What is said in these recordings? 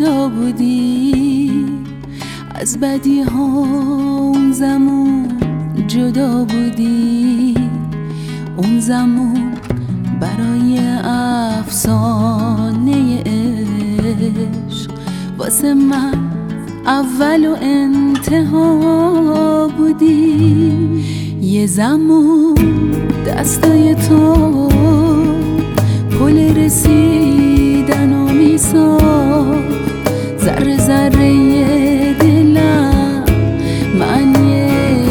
جدا بودی، از بدی ها اون زمان جدا بودی. اون زمان برای افسانه عشق واسه من اول و انتها بودی. یه زمان دستای تو پل رسیدن و میساخت، ذره ذره دلم معنی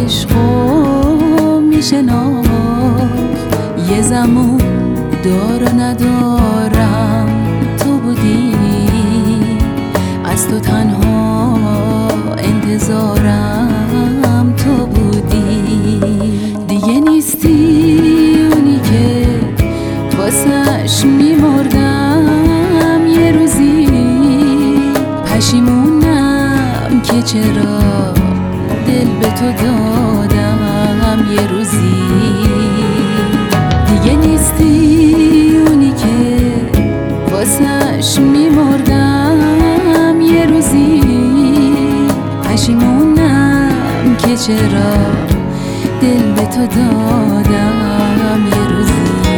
عشقو میشناخت. یه زمان دار و ندارم تو بودی، از تو تنها انتظارم تو بودی. دیگه نیستی اونی که واسش میمردم، یه روزی پشیمونم که چرا دل به تو دادم. یه روزی دیگه نیستی اونی که واسش میمردم، یه روزی پشیمونم که چرا دل به تو دادم. یه روزی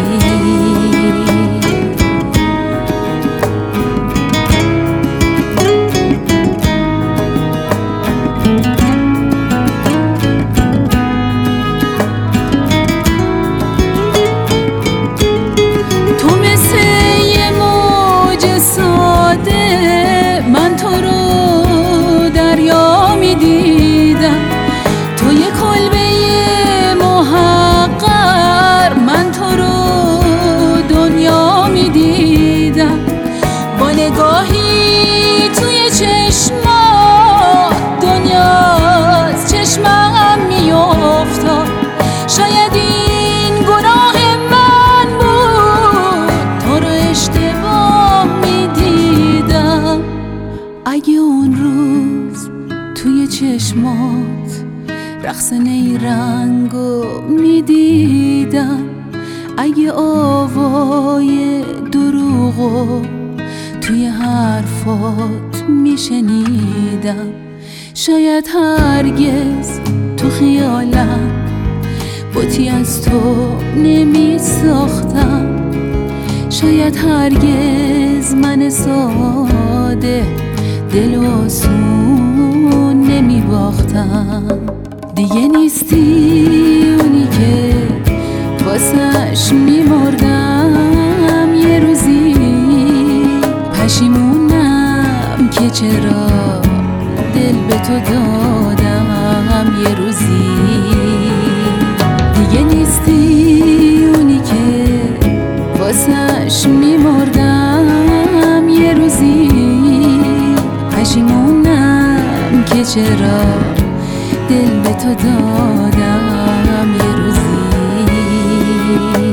من تو رو دریا میدیدم، تو یه کلبه محقر. من تو رو دنیا میدیدم، با نگاهی توی چشمات دنیا از چشمم میافتاد. شاید این گناه من بود، تو رو اشتباه میدیدم. اگه اون روز توی چشمات رقص نیرنگو میدیدم، اگه آوای دروغو توی حرفات میشنیدم، شاید هرگز تو خیالم بوتی از تو نمیساختم. شاید هرگز من ساده دل و آسون نمیباختم. دیگه نیستی اونی که واسش میمردم، یه روزی پشیمونم که چرا دل به تو دادم. یه روزی دیگه نیستی اونی که واسش میمردم، یه روزی پشیمونم که چرا دل به تو دادم. یه روزی